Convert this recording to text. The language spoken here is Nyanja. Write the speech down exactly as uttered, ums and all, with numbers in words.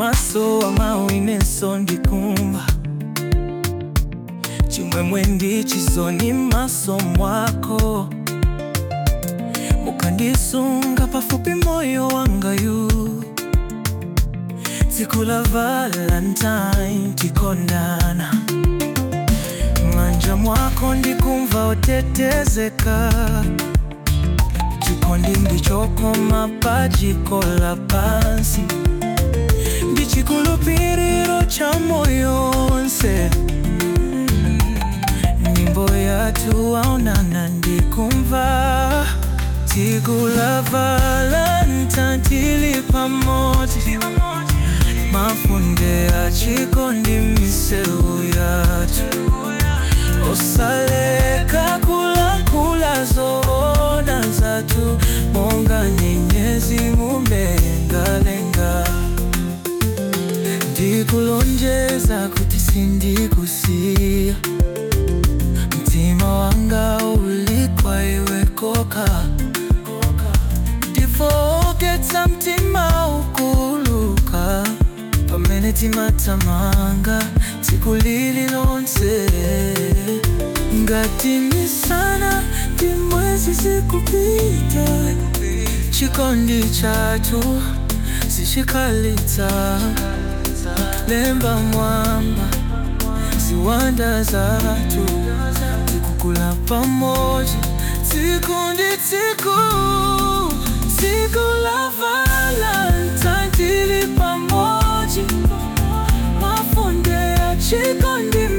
maso amawinenso ndikumva chimwemwe ndichizoni maso mwako mukandisunga pafupi moyo wangayu tsiku la Valentine tikondana manja mwako ndikumva otetezeka chikondi ndichokoma pajiko la pansi ndichikulupiriro cha moyo wonse nyimbo yatu waonana ndikumva tsiku la Valentine tili pamoja mafunde ya chikondi miseu yatu osaleka kula kula zoona zatu monga nyenyezi mumengalenga ndikulonjeza kuti sindikusiya mtima wanga uli kwa iwe koka ndifoketsa mtima ukuluka pamene timatamanga tsiku lililonse ngati misana ndi mwezi zikupita chikondi chatu sichikalitsa lemba mwamba ziwanda zatu tikukula pamoja tsiku ndi tsiku tsiku la Valentine tili pamoja mafunde ya chikondi